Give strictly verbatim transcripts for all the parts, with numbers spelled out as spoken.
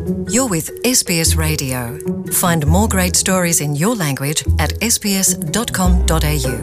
You're with S B S Radio. Find more great stories in your language at s b s dot com dot a u.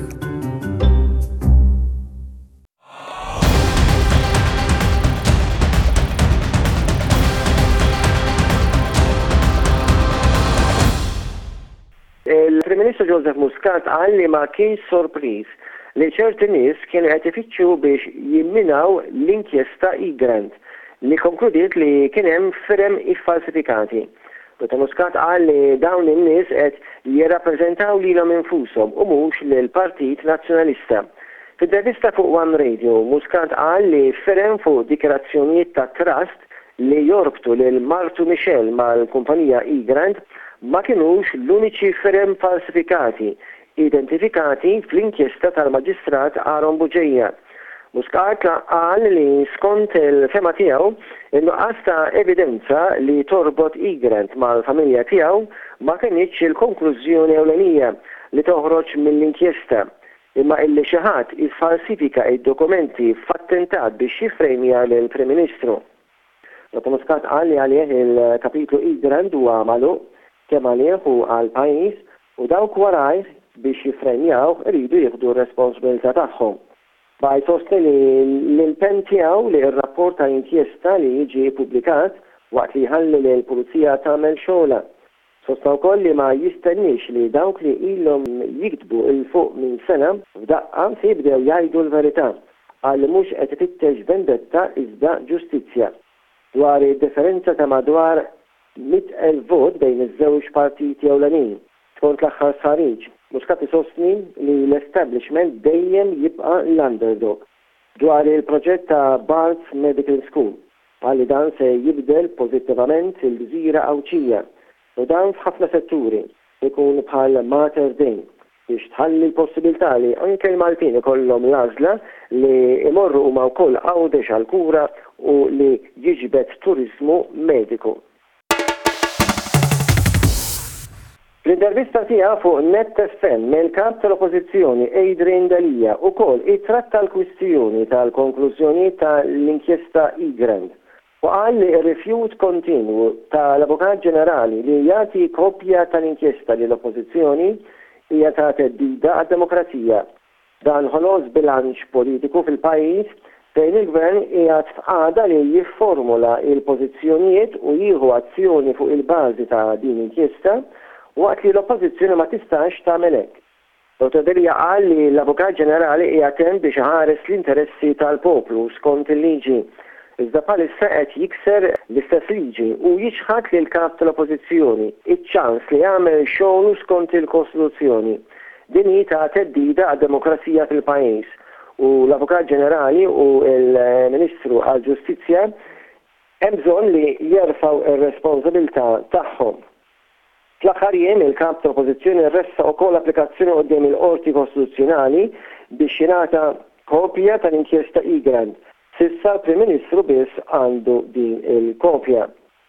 Il-Prim Ministru Joseph Muscat qal li ma kienx sorpriż li ċerti nies kienu qed ifittxu biex jimminaw l-inkjesta E-Grant li konkludiet li kien hemm firem iffalsifikati. Doktor Muscat qal li dawn in-nies qed jirrappreżentaw lilhom infushom u mhux lill-Partit Nazzjonalista. F'intervista fuq One Radio, Muscat qal li firem fuq dikjarazzjonijiet ta' trust li jorbtu lil Martu Michel mal-kumpanija E-Grant ma kienux l-uniċi firem falsifikati identifikati fl-inkjesta tal-Maġistrat Aaron Buġejja. Muscat qal li skont il-fema tiegħu in-nuqqas ta' evidenza li torbot E-Grant mal-familja tiegħu ma kienx il-konklużjoni ewlenija li toħroġ mill-inkjesta, imma illi xi ħadd isfalsifika id-dokumenti f'attentat biex jifrejmja lill-Prim Ministru. Doktor Muscat qal li għalih il-kapitlu E-Grant huwa magħluq kemm għalih u għall-pajjiż u dawk warajh biex jifrenjaw iridu jieħdu r-responsabilità tagħhom. Baj sostni li l-impenn tiegħu li r-rapport ta' inkjesta li jiġi pubblikat waqt li jħalli li l-Pulizija tagħmel xogħla. Sostna wkoll li ma jistennix li dawk li ilhom jiktbu il fuq minn sena f'daqqa se jibdew jgħidu l-verità għal mhux qed ifittex vendetta iżda ġustizzja dwar id-differenza ta' madwar mit elf vot bejn iż-żewġ partiti ewlenin. Skont l-aħħar sarriġ, Muscat isostni li l-establishment dejjem jibqa' l-underdog dwar il-proġett ta' Barts Medical School għalli dan se jibdel pożittivament il-gżira Awċija u dan f'ħafna setturi ikun bħal Mater Dei biex tħalli l-possibilità li anke l-Maltin ikollhom l-għażla li imorru huma wkoll għawdex għall-kura u li jiġbed turizmu mediku. L-intervista tiegħu fuq Net F M mill-kap tal-Oppożizzjoni Adrian Dalija wkoll ittratta l-kwistjoni tal-konklużjoni tal-inkjesta E-Grant u qal li r-rifjut kontinwu tal-Avukat Ġenerali li jagħti kopja tal-inkjesta lill-Oppożizzjoni hija ta' theddida għad-demokrazija. Dan ħoloż bilanċ politiku fil-pajjiż fejn il-Gvern qiegħed f'qagħda li jifformula l-pożizzjonijiet u jieħu azzjoni fuq il-bażi ta' din l-inkjesta waqt li l-Oppożizzjoni ma tistax tagħmel hekk. Doktor Dalija qal li l-Avukat Ġenerali qiegħed hemm biex iħares l-interessi tal-poplu skont il-liġi. Iżda bħalissa qed jikser l-istess liġi u jiġħad lil kap tal-Oppożizzjoni iċ-ċans li jagħmel xogħlu skont il-Kostituzzjoni. Din hi ta' theddida għad-demokrazija fil-pajjiż u l-Avukat Ġenerali u l-Ministru għall-Ġustizzja hemm bżonn li jerfgħu ir-responsabilità tagħhom. Fl-aħħar jiem il-kap tal-Oppożizzjoni rressa wkoll applikazzjoni quddiem il-Qorti Kostituzzjonali biex jingħata kopja tal-inkjesta E-Grant. Sissa l-Prim Ministru biss għandu din il-kopja.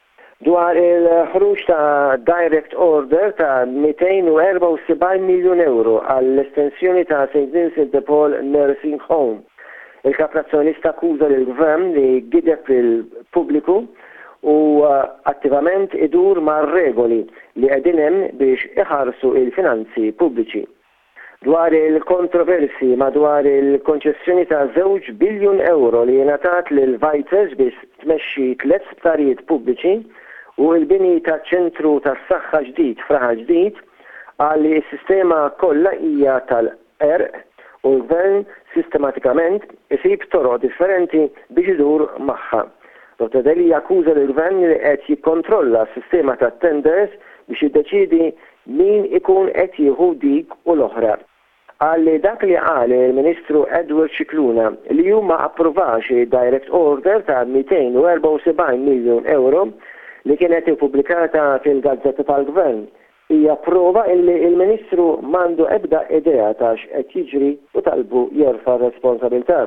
Dwar il-ħruġ ta' Direct Order ta' mئتين وأربعة وسبعين miljun euro għall-estensjoni ta' Saint Vincent de Paul Nursing Home. Il-kap nazzjonalista akkuża lill-Gvern li gideb il-pubbliku u attivament idur mar regoli li qegħdin hemm biex iħarsu il-finanzi pubbliċi. Dwar il-kontroversi madwar il-konċessjoni ta' żewġ biljun euro li ngħatat lil Vajters biex tmexxi tliet sptarijiet pubbliċi u l-bini ta' ċentru tas-saħħa ġdid fraħa ġdid għalli s-sistema kollha hija tal-erq u l-Gvern sistematikament isib toroq differenti biex idur magħha. Doktor Dalija akkuża l-Gvern li qed jikkontrolla s-sistema ta' tenders biex jiddeċidi min ikun qed jieħu dik u l-oħra. Għalli dak li qal il-Ministru Edward Cicluna li huma approvax Direct Order ta' mئتين وأربعة وسبعين miljun euro li kienet ippubblikata fil-Gazzetta tal-Gvern hija prova illi il-Ministru m'għandu ebda idea ta' x'qed jiġri u talbu jerfa' responsabilità.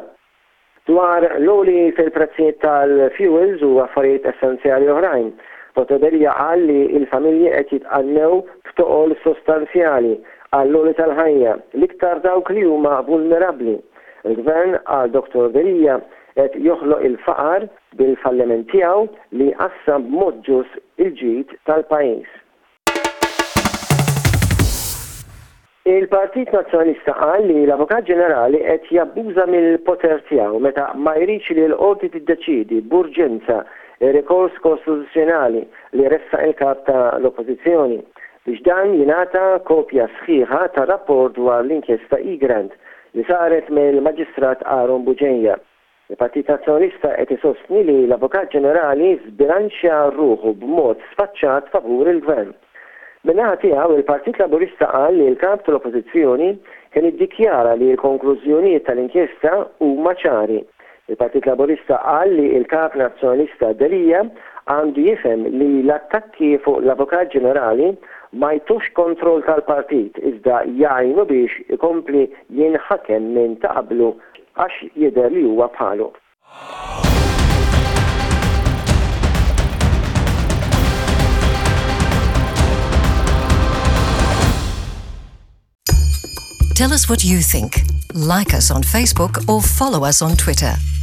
Dwar l-oli fil-prezzijiet tal-fuels u affarijiet essenzjali oħrajn, Doktor Dalija qal li l-familji qed jitqannew f'toqol sostanzjali għall-oli tal-ħajja l-iktar dawk li huma vulnerabbli. Il-Gvern għal Doktor Dalija qed joħloq il-faqar bil-falliment tiegħu li qassam b'mod ġust il-ġid tal-pajjiż. Il-Partit Nazzjonalista qal li l-Avukat Ġenerali qed jabbuża mill-poter tiegħu meta ma jridx li l-qorti tiddeċiedi b'urġenza ir-rikors kostituzzjonali li ressaq il-kap tal-Oppożizzjoni biex dan jingħata kopja sħiħa tar rapport dwar l-inkjesta Egrand li saret mill-Maġistrat Aaron Buġenja. Il-Partit Nazzjonalista qed isostni li l-Avukat Ġenerali żbilanċja ruħu b'mod sfaċċat favur il-Gvern. Minnaħa tiegħu il-Partit Laburista qal li l-kap tal-Oppożizzjoni kien iddikjara li l-konklużjonijiet tal-inkjesta huma ċari. Il-Partit Laburista qal li l-kap Nazzjonalista Delija għandu jifhem li l-attakki fuq l-Avukat Ġenerali ma jtux kontroll tal-partit iżda jgħinu biex ikompli jinħakem minn ta' qablu għax jidher li huwa bħalu. Tell us what you think. Like us on Facebook or follow us on Twitter.